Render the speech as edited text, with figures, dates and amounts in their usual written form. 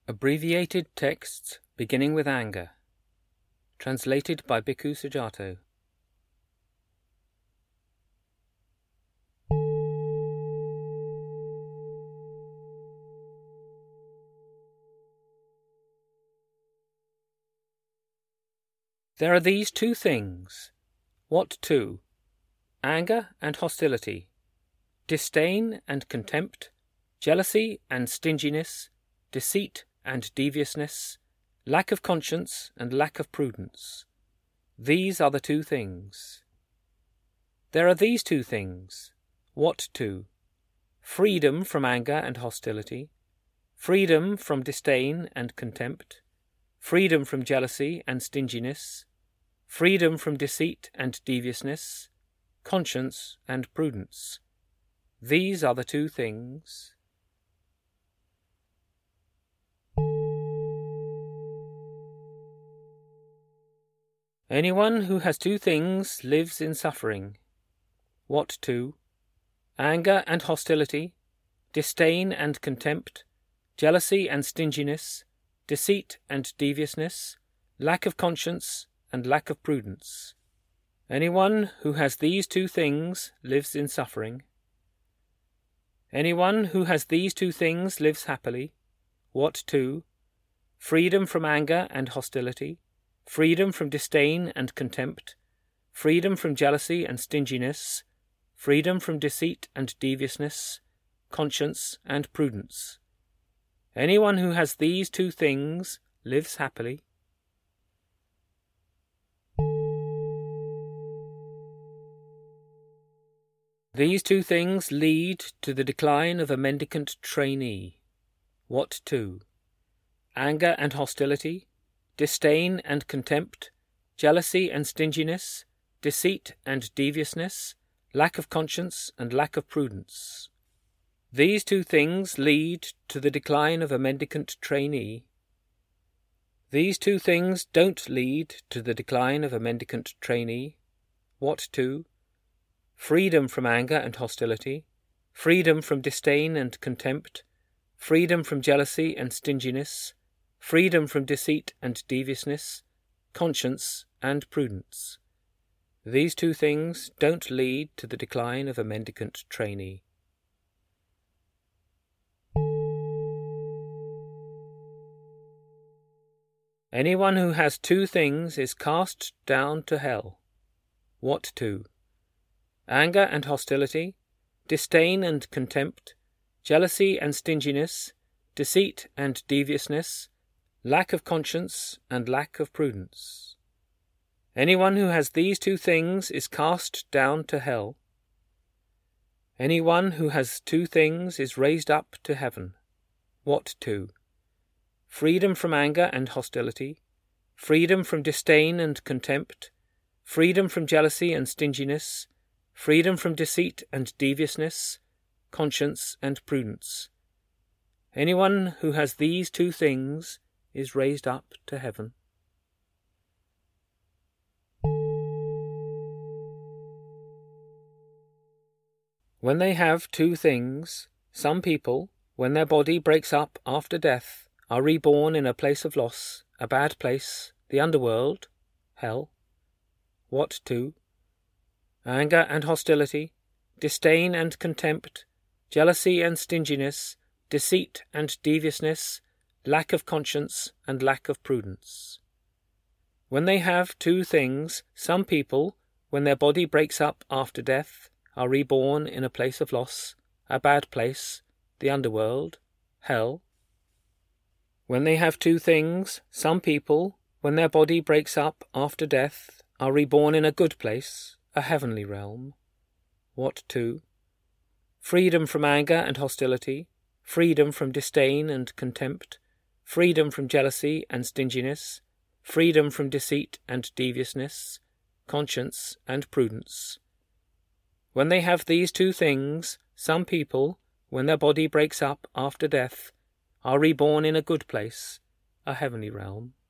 Abbreviated texts beginning with anger. Translated by Bhikkhu Sujato. There are these two things. What two? Anger and hostility, disdain and contempt, jealousy and stinginess, deceit and deviousness, lack of conscience and lack of prudence. These are the two things. There are these two things. What two? Freedom from anger and hostility, freedom from disdain and contempt, freedom from jealousy and stinginess, freedom from deceit and deviousness, conscience and prudence. These are the two things. Anyone who has two things lives in suffering. What two? Anger and hostility, disdain and contempt, jealousy and stinginess, deceit and deviousness, lack of conscience and lack of prudence. Anyone who has these two things lives in suffering. Anyone who has these two things lives happily. What two? Freedom from anger and hostility, freedom from disdain and contempt, freedom from jealousy and stinginess, freedom from deceit and deviousness, conscience and prudence. Anyone who has these two things lives happily. These two things lead to the decline of a mendicant trainee. What two? Anger and hostility, disdain and contempt, jealousy and stinginess, deceit and deviousness, lack of conscience and lack of prudence. These two things lead to the decline of a mendicant trainee. These two things don't lead to the decline of a mendicant trainee. What two? Freedom from anger and hostility, freedom from disdain and contempt, freedom from jealousy and stinginess, freedom from deceit and deviousness, conscience and prudence. These two things don't lead to the decline of a mendicant trainee. Anyone who has two things is cast down to hell. What two? Anger and hostility, disdain and contempt, jealousy and stinginess, deceit and deviousness, lack of conscience and lack of prudence. Anyone who has these two things is cast down to hell. Anyone who has two things is raised up to heaven. What two? Freedom from anger and hostility, freedom from disdain and contempt, freedom from jealousy and stinginess, freedom from deceit and deviousness, conscience and prudence. Anyone who has these two things is raised up to heaven. When they have two things, some people, when their body breaks up after death, are reborn in a place of loss, a bad place, the underworld, hell. What two? Anger and hostility, disdain and contempt, jealousy and stinginess, deceit and deviousness, lack of conscience and lack of prudence. When they have two things, some people, when their body breaks up after death, are reborn in a place of loss, a bad place, the underworld, hell. When they have two things, some people, when their body breaks up after death, are reborn in a good place, a heavenly realm. What two? Freedom from anger and hostility, freedom from disdain and contempt, freedom from jealousy and stinginess, freedom from deceit and deviousness, conscience and prudence. When they have these two things, some people, when their body breaks up after death, are reborn in a good place, a heavenly realm.